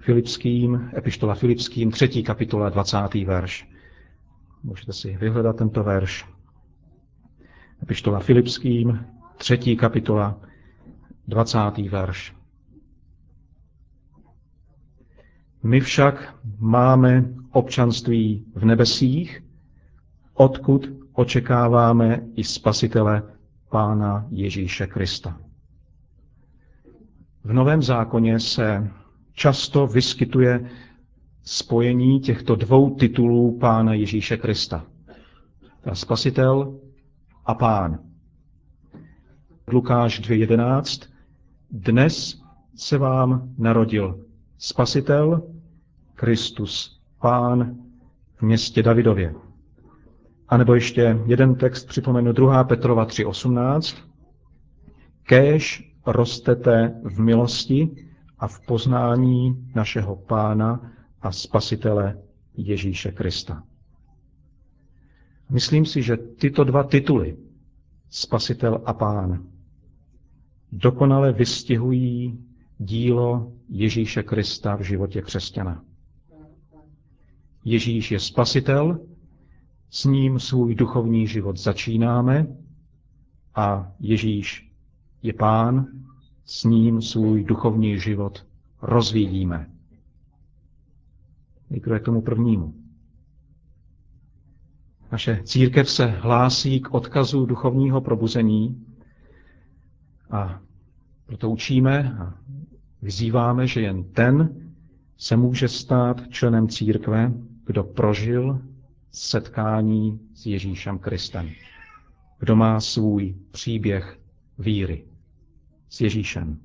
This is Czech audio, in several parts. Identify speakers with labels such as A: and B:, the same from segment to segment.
A: epištola Filipským, 3. kapitola, 20. verš. Můžete si vyhledat tento verš. Epištola Filipským, 3. kapitola, 20. verš. My však máme občanství v nebesích, odkud očekáváme i Spasitele Pána Ježíše Krista. V Novém zákoně se často vyskytuje spojení těchto dvou titulů Pána Ježíše Krista. Spasitel a Pán. Lukáš 2.11. Dnes se vám narodil Spasitel, Kristus, Pán v městě Davidově. A nebo ještě jeden text připomenu 2. Petrova 3.18. Kéž rostete v milosti a v poznání našeho Pána a Spasitele Ježíše Krista. Myslím si, že tyto dva tituly, Spasitel a Pán, dokonale vystihují dílo Ježíše Krista v životě křesťana. Ježíš je Spasitel, s ním svůj duchovní život začínáme a Ježíš je Pán, s ním svůj duchovní život rozvíjíme. Nejprve k tomu prvnímu. Naše církev se hlásí k odkazu duchovního probuzení a proto učíme a vyzýváme, že jen ten se může stát členem církve, kdo prožil setkání s Ježíšem Kristem. Kdo má svůj příběh víry s Ježíšem.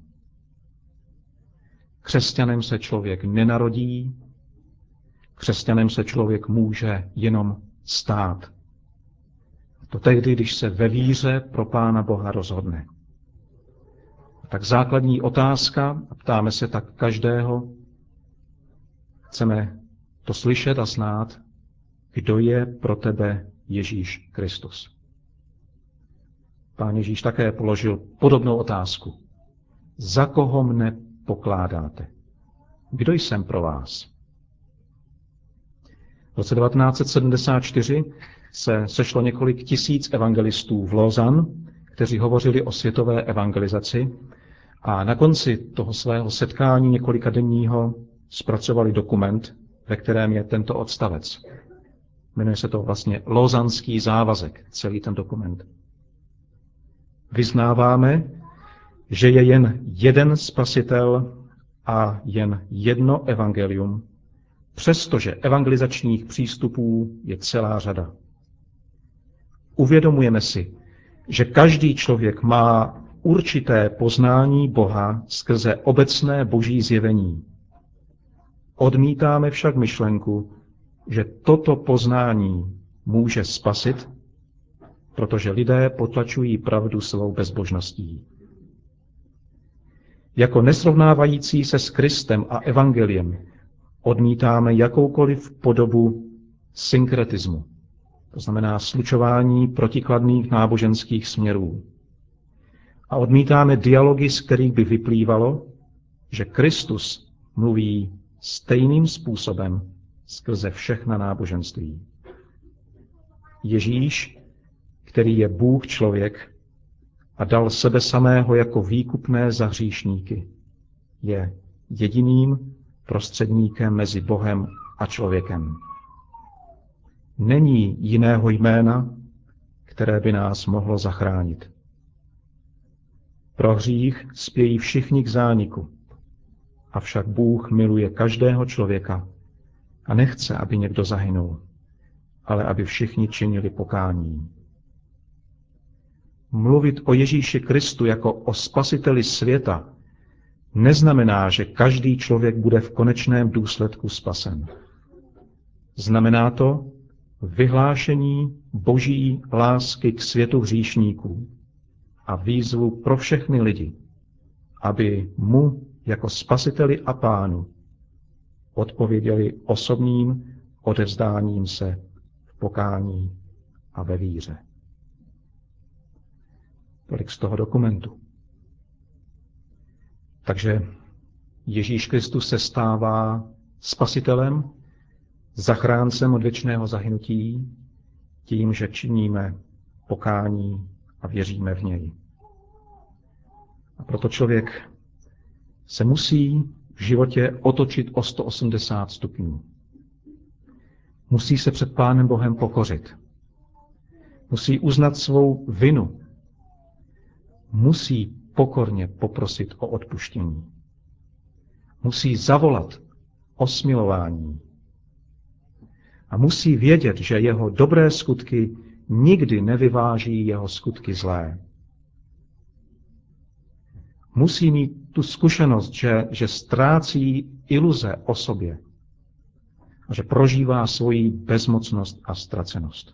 A: Křesťanem se člověk nenarodí, křesťanem se člověk může jenom stát. To tehdy, když se ve víře pro Pána Boha rozhodne. Tak základní otázka, a ptáme se tak každého, chceme to slyšet a znát, kdo je pro tebe Ježíš Kristus. Pán Ježíš také položil podobnou otázku. Za koho mne pokládáte? Kdo jsem pro vás? V roce 1974 se sešlo několik tisíc evangelistů v Lausanne, kteří hovořili o světové evangelizaci a na konci toho svého setkání několikadenního zpracovali dokument, ve kterém je tento odstavec. Jmenuje se to vlastně Lausannský závazek, celý ten dokument. Vyznáváme, že je jen jeden Spasitel a jen jedno evangelium, přestože evangelizačních přístupů je celá řada. Uvědomujeme si, že každý člověk má určité poznání Boha skrze obecné boží zjevení. Odmítáme však myšlenku, že toto poznání může spasit, protože lidé potlačují pravdu svou bezbožností. Jako nesrovnávající se s Kristem a evangeliem odmítáme jakoukoliv podobu synkretismu, to znamená slučování protikladných náboženských směrů. A odmítáme dialogy, z kterých by vyplývalo, že Kristus mluví stejným způsobem skrze všechna náboženství. Ježíš, který je Bůh člověk a dal sebe samého jako výkupné za hříšníky, je jediným prostředníkem mezi Bohem a člověkem. Není jiného jména, které by nás mohlo zachránit. Pro hřích spějí všichni k zániku, avšak Bůh miluje každého člověka a nechce, aby někdo zahynul, ale aby všichni činili pokání. Mluvit o Ježíši Kristu jako o spasiteli světa neznamená, že každý člověk bude v konečném důsledku spasen. Znamená to vyhlášení boží lásky k světu hříšníků a výzvu pro všechny lidi, aby mu jako spasiteli a pánu odpověděli osobním odevzdáním se v pokání a ve víře. Tolik z toho dokumentu. Takže Ježíš Kristus se stává spasitelem, zachráncem od věčného zahynutí, tím, že činíme pokání a věříme v něj. A proto člověk se musí v životě otočit o 180 stupňů. Musí se před Pánem Bohem pokořit. Musí uznat svou vinu. Musí pokorně poprosit o odpuštění. Musí zavolat o smilování. A musí vědět, že jeho dobré skutky nikdy nevyváží jeho skutky zlé. Musí mít tu zkušenost, že ztrácí iluze o sobě a že prožívá svoji bezmocnost a ztracenost.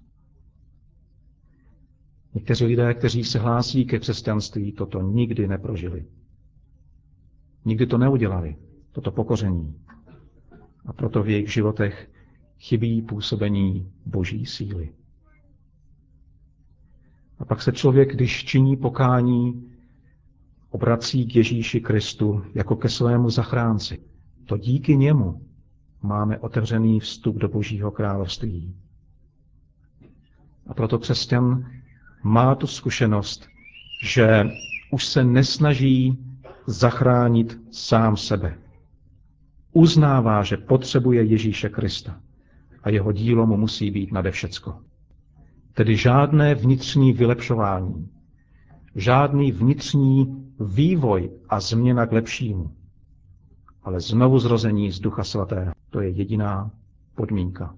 A: Někteří lidé, kteří se hlásí ke křesťanství, toto nikdy neprožili. Nikdy to neudělali, toto pokoření. A proto v jejich životech chybí působení Boží síly. A pak se člověk, když činí pokání, obrací k Ježíši Kristu jako ke svému zachránci. To díky němu máme otevřený vstup do Božího království. A proto křesťan má tu zkušenost, že už se nesnaží zachránit sám sebe. Uznává, že potřebuje Ježíše Krista a jeho dílo mu musí být nade všecko. Tedy žádné vnitřní vylepšování, žádný vnitřní vývoj a změna k lepšímu, ale znovu zrození z Ducha Svatého. To je jediná podmínka.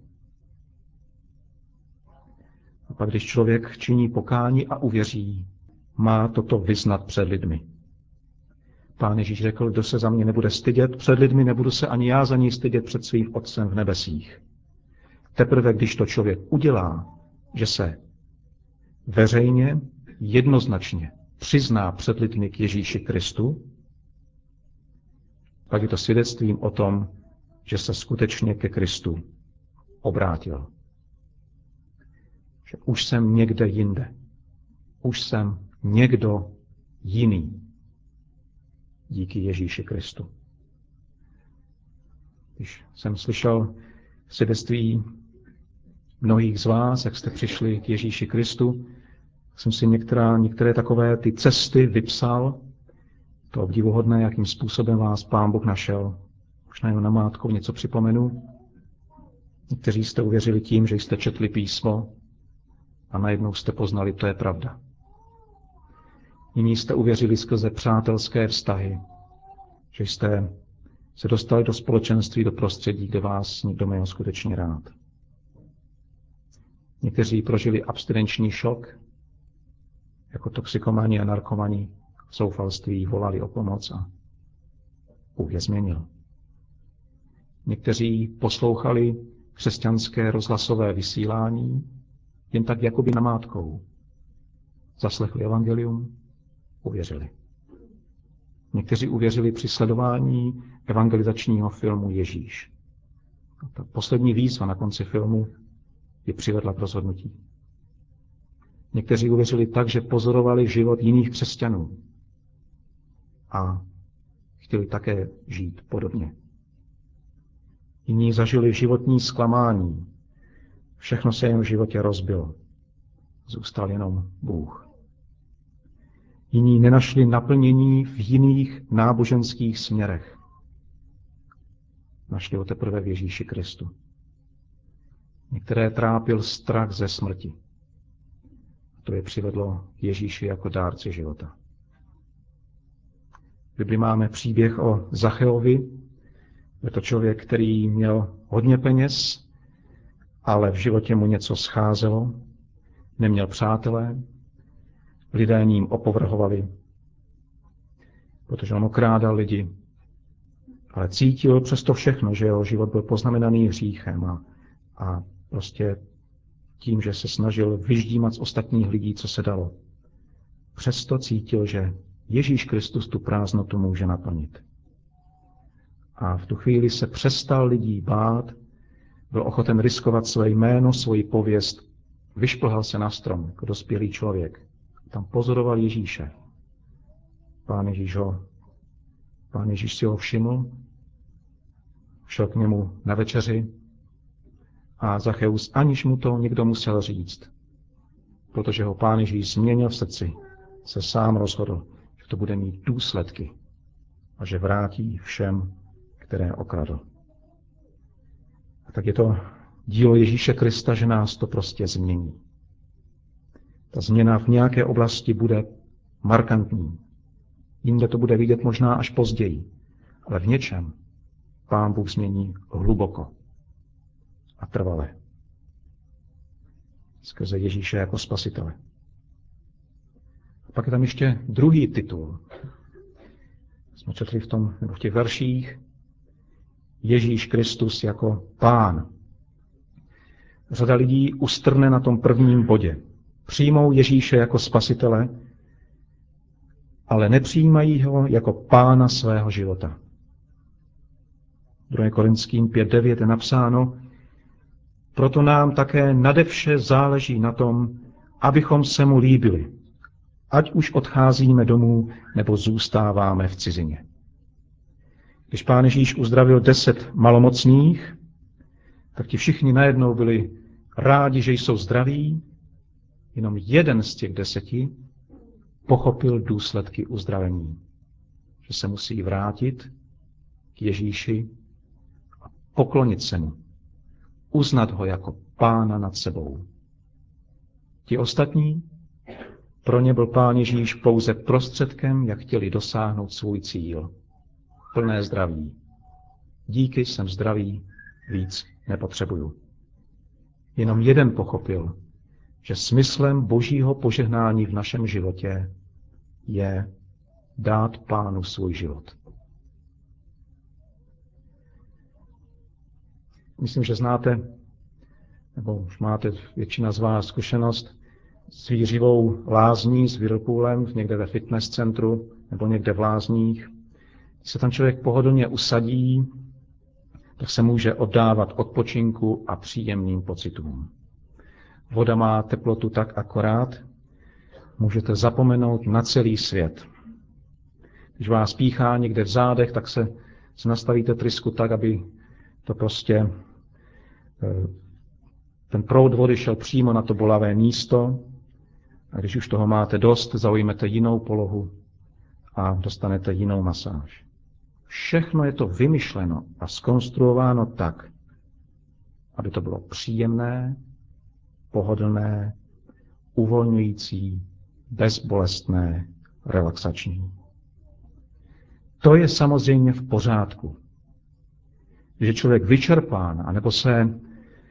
A: A pak, když člověk činí pokání a uvěří, má toto vyznat před lidmi. Pán Ježíš řekl, kdo se za mě nebude stydět před lidmi, nebudu se ani já za něj stydět před svým Otcem v nebesích. Teprve, když to člověk udělá, že se veřejně, jednoznačně přizná před lidmi k Ježíši Kristu, pak je to svědectvím o tom, že se skutečně ke Kristu obrátil. Že už jsem někde jinde. Už jsem někdo jiný. Díky Ježíši Kristu. Když jsem slyšel svědectví mnohých z vás, jak jste přišli k Ježíši Kristu, jsem si některé takové ty cesty vypsal. To obdivuhodné, jakým způsobem vás Pán Bůh našel. Už najednou namátkou něco připomenu. Někteří jste uvěřili tím, že jste četli písmo a najednou jste poznali, to je pravda. Jiní jste uvěřili skrze přátelské vztahy, že jste se dostali do společenství, do prostředí, kde vás někdo měl skutečně rád. Někteří prožili abstinenční šok, jako toxikomani a narkomani v zoufalství volali o pomoc a Bůh je změnil. Někteří poslouchali křesťanské rozhlasové vysílání jen tak jakoby namátkou. Zaslechli evangelium, uvěřili. Někteří uvěřili při sledování evangelizačního filmu Ježíš. A ta poslední výzva na konci filmu je přivedla k rozhodnutí. Někteří uvěřili tak, že pozorovali život jiných křesťanů a chtěli také žít podobně. Jiní zažili životní zklamání. Všechno se jim v životě rozbilo. Zůstal jenom Bůh. Jiní nenašli naplnění v jiných náboženských směrech. Našli ho teprve v Ježíši Kristu. Některé trápil strach ze smrti. To je přivedlo Ježíši jako dárce života. V Bibli máme příběh o Zacheovi. Je to člověk, který měl hodně peněz, ale v životě mu něco scházelo. Neměl přátelé, lidé ním opovrhovali, protože on okrádal lidi, ale cítil přesto všechno, že jeho život byl poznamenaný hříchem a prostě tím, že se snažil vyždímat z ostatních lidí, co se dalo. Přesto cítil, že Ježíš Kristus tu prázdnotu může naplnit. A v tu chvíli se přestal lidí bát, byl ochoten riskovat své jméno, svoji pověst, vyšplhal se na strom jako dospělý člověk. Tam pozoroval Ježíše. Pán Ježíš ho Pán Ježíš si ho všiml, šel k němu na večeři a Zacheus, aniž mu to někdo musel říct, protože ho Pán Ježíš změnil v srdci, se sám rozhodl, že to bude mít důsledky a že vrátí všem, které okradl. A tak je to dílo Ježíše Krista, že nás to prostě změní. Ta změna v nějaké oblasti bude markantní. Jinde to bude vidět možná až později, ale v něčem Pán Bůh změní hluboko a trvale. Skrze Ježíše jako spasitele. A pak je tam ještě druhý titul. Jsme četli v těch verších Ježíš Kristus jako Pán. Řada lidí ustrne na tom prvním bodě. Přijmou Ježíše jako spasitele, ale nepřijímají ho jako Pána svého života. 2. Korinským 5:9 je napsáno, proto nám také nade vše záleží na tom, abychom se mu líbili, ať už odcházíme domů nebo zůstáváme v cizině. Když Pán Ježíš uzdravil 10 malomocných, tak ti všichni najednou byli rádi, že jsou zdraví, jenom jeden z těch 10 pochopil důsledky uzdravení, že se musí vrátit k Ježíši a poklonit se mu, uznat ho jako Pána nad sebou. Ti ostatní, pro ně byl Pán Ježíš pouze prostředkem, jak chtěli dosáhnout svůj cíl. Plné zdraví. Díky, jsem zdravý, víc nepotřebuju. Jenom jeden pochopil, že smyslem Božího požehnání v našem životě je dát Pánu svůj život. Myslím, že znáte, nebo už máte většina z vás zkušenost s výřivou lázní, s whirlpoolem, někde ve fitness centru nebo někde v lázních. Když se tam člověk pohodlně usadí, tak se může oddávat odpočinku a příjemným pocitům. Voda má teplotu tak akorát, můžete zapomenout na celý svět. Když vás píchá někde v zádech, tak se nastavíte trysku tak, aby to prostě ten proud vody šel přímo na to bolavé místo. A když už toho máte dost, zaujmete jinou polohu a dostanete jinou masáž. Všechno je to vymyšleno a zkonstruováno tak, aby to bylo příjemné, pohodlné, uvolňující, bezbolestné, relaxační. To je samozřejmě v pořádku. Když je člověk vyčerpán, anebo se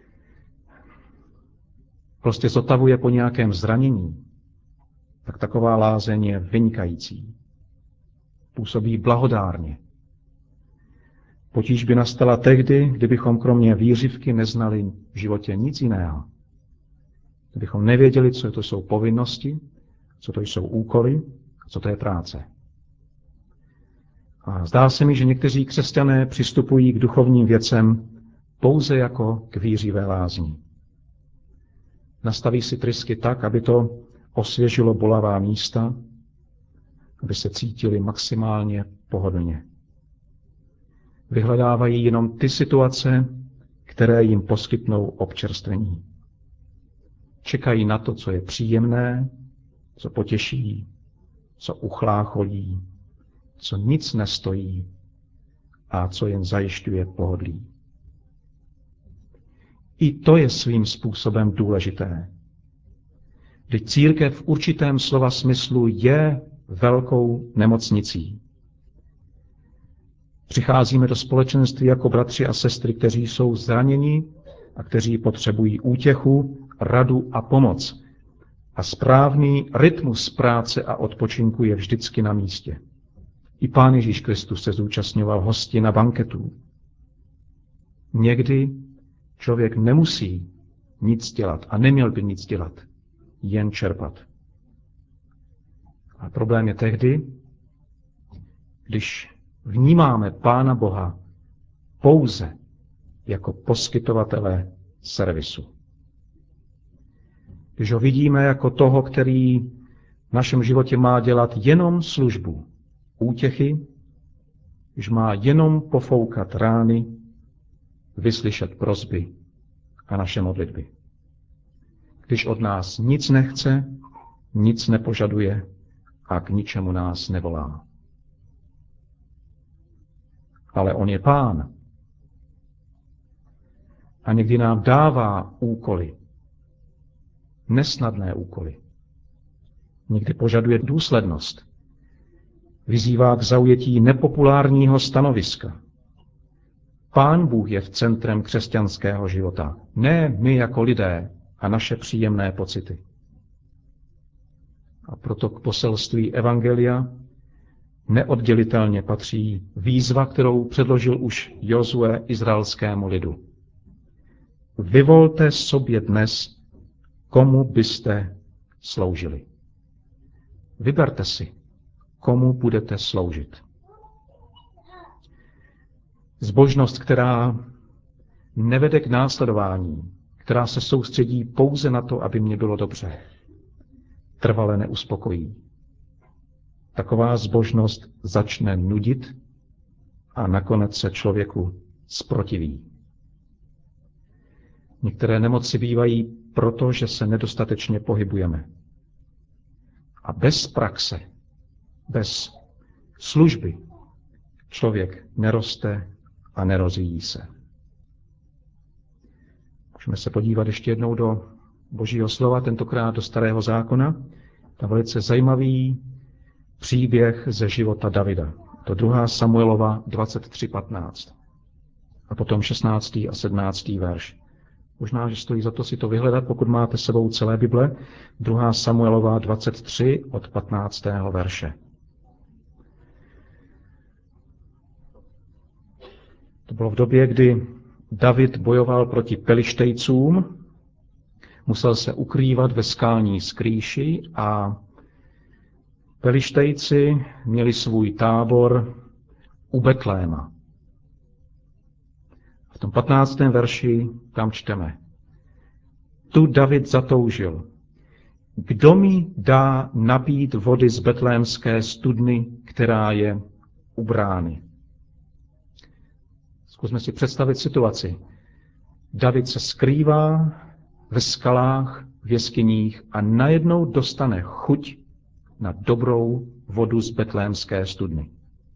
A: prostě zotavuje po nějakém zranění, tak taková lázeň je vynikající. Působí blahodárně. Potíž by nastala tehdy, kdybychom kromě výřivky neznali v životě nic jiného. Kdybychom nevěděli, co to jsou povinnosti, co to jsou úkoly, co to je práce. A zdá se mi, že někteří křesťané přistupují k duchovním věcem pouze jako k výřivé lázni. Nastaví si trysky tak, aby to osvěžilo bolavá místa, aby se cítili maximálně pohodlně. Vyhledávají jenom ty situace, které jim poskytnou občerstvení. Čekají na to, co je příjemné, co potěší, co uchlácholí, co nic nestojí a co jen zajišťuje pohodlí. I to je svým způsobem důležité. Vždyť církev v určitém slova smyslu je velkou nemocnicí. Přicházíme do společenství jako bratři a sestry, kteří jsou zraněni a kteří potřebují útěchu, radu a pomoc. A správný rytmus práce a odpočinku je vždycky na místě. I Pán Ježíš Kristus se zúčastňoval hostin na banketů. Někdy člověk nemusí nic dělat a neměl by nic dělat, jen čerpat. A problém je tehdy, když vnímáme Pána Boha pouze jako poskytovatele servisu. Když ho vidíme jako toho, který v našem životě má dělat jenom službu, útěchy, už má jenom pofoukat rány, vyslyšet prosby a naše modlitby. Když od nás nic nechce, nic nepožaduje a k ničemu nás nevolá. Ale on je Pán. A někdy nám dává úkoly, nesnadné úkoly. Někdy požaduje důslednost. Vyzývá k zaujetí nepopulárního stanoviska. Pán Bůh je v centrem křesťanského života, ne my jako lidé a naše příjemné pocity. A proto k poselství evangelia neoddělitelně patří výzva, kterou předložil už Jozue izraelskému lidu. Vyvolte sobě dnes, komu byste sloužili. Vyberte si, komu budete sloužit. Zbožnost, která nevede k následování, která se soustředí pouze na to, aby mě bylo dobře, trvale neuspokojí. Taková zbožnost začne nudit a nakonec se člověku zprotiví. Některé nemoci bývají proto, že se nedostatečně pohybujeme. A bez praxe, bez služby člověk neroste a nerozvíjí se. Můžeme se podívat ještě jednou do Božího slova, tentokrát do Starého zákona. Tam velice zajímavý příběh ze života Davida. To 2. Samuelova 23:15. A potom 16. a 17. verš. Možná, že stojí za to si to vyhledat, pokud máte s sebou celé Bible. 2. Samuelova 23 od 15. verše. To bylo v době, kdy David bojoval proti Pelištejcům, musel se ukrývat ve skalní skrýši a Pelištejci měli svůj tábor u Betléma. V tom 15. verši tam čteme. Tu David zatoužil. Kdo mi dá napít vody z betlémské studny, která je u brány? Zkusme si představit situaci. David se skrývá ve skalách, v jeskyních a najednou dostane chuť na dobrou vodu z betlémské studny.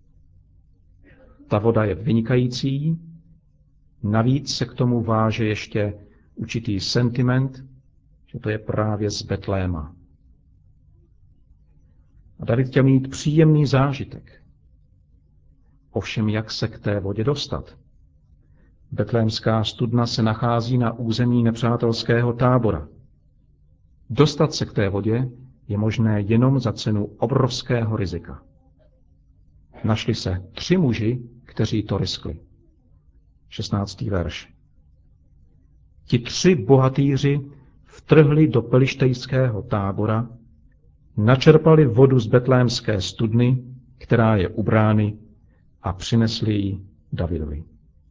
A: Ta voda je vynikající, navíc se k tomu váže ještě určitý sentiment, že to je právě z Betléma. A David chtěl mít příjemný zážitek. Ovšem, jak se k té vodě dostat? Betlémská studna se nachází na území nepřátelského tábora. Dostat se k té vodě je možné jenom za cenu obrovského rizika. Našli se 3 muži, kteří to riskli. 16. verš. Ti 3 bohatýři vtrhli do pelištejského tábora, načerpali vodu z betlémské studny, která je u brány, a přinesli ji Davidovi.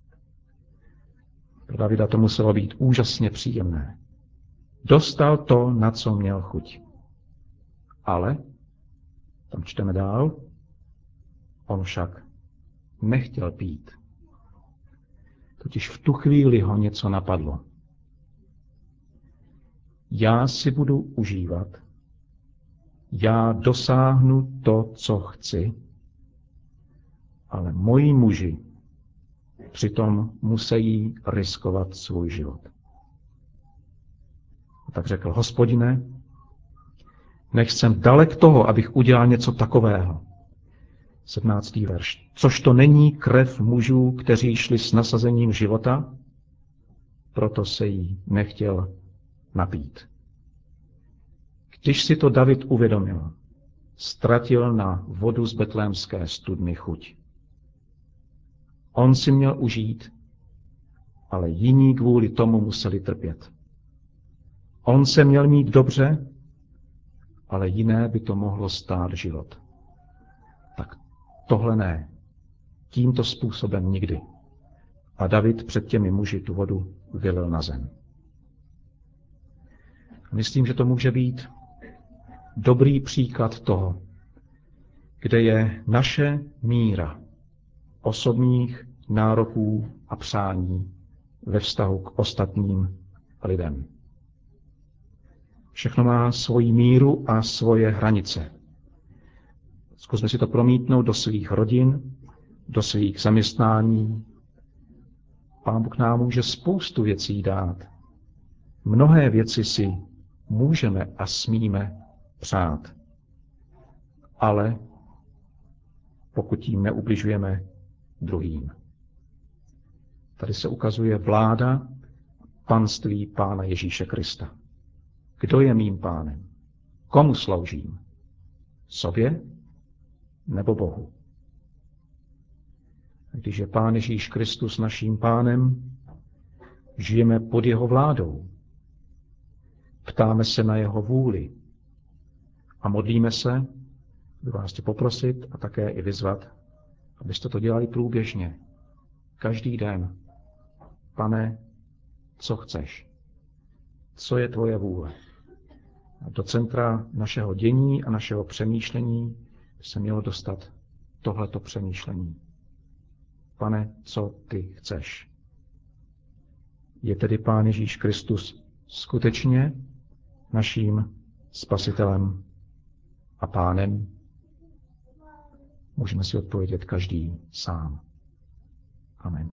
A: Pro Davida to muselo být úžasně příjemné. Dostal to, na co měl chuť. Ale, tam čteme dál, on však nechtěl pít. Totiž v tu chvíli ho něco napadlo. Já si budu užívat, já dosáhnu to, co chci, ale moji muži přitom musí riskovat svůj život. A tak řekl, Hospodine, nech jsem dalek toho, abych udělal něco takového. 17. verš. Což to není krev mužů, kteří šli s nasazením života, proto se jí nechtěl napít. Když si to David uvědomil, ztratil na vodu z betlémské studny chuť. On si měl užít, ale jiní kvůli tomu museli trpět. On se měl mít dobře, ale jiné by to mohlo stát život. Tak tohle ne. Tímto způsobem nikdy. A David před těmi muži tu vodu vylil na zem. Myslím, že to může být dobrý příklad toho, kde je naše míra, osobních nároků a přání ve vztahu k ostatním lidem. Všechno má svoji míru a svoje hranice. Zkusme si to promítnout do svých rodin, do svých zaměstnání. Pán Bůh nám může spoustu věcí dát. Mnohé věci si můžeme a smíme přát. Ale pokud tím neubližujeme druhým. Tady se ukazuje vláda panství Pána Ježíše Krista. Kdo je mým pánem? Komu sloužím? Sobě nebo Bohu? Když je Pán Ježíš Kristus naším pánem, žijeme pod jeho vládou. Ptáme se na jeho vůli a modlíme se, bych vás chtěl poprosit a také i vyzvat, abyste to dělali průběžně, každý den. Pane, co chceš? Co je tvoje vůle? A do centra našeho dění a našeho přemýšlení by se mělo dostat tohleto přemýšlení. Pane, co ty chceš? Je tedy Pán Ježíš Kristus skutečně naším spasitelem a pánem? Můžeme si odpovědět každý sám. Amen.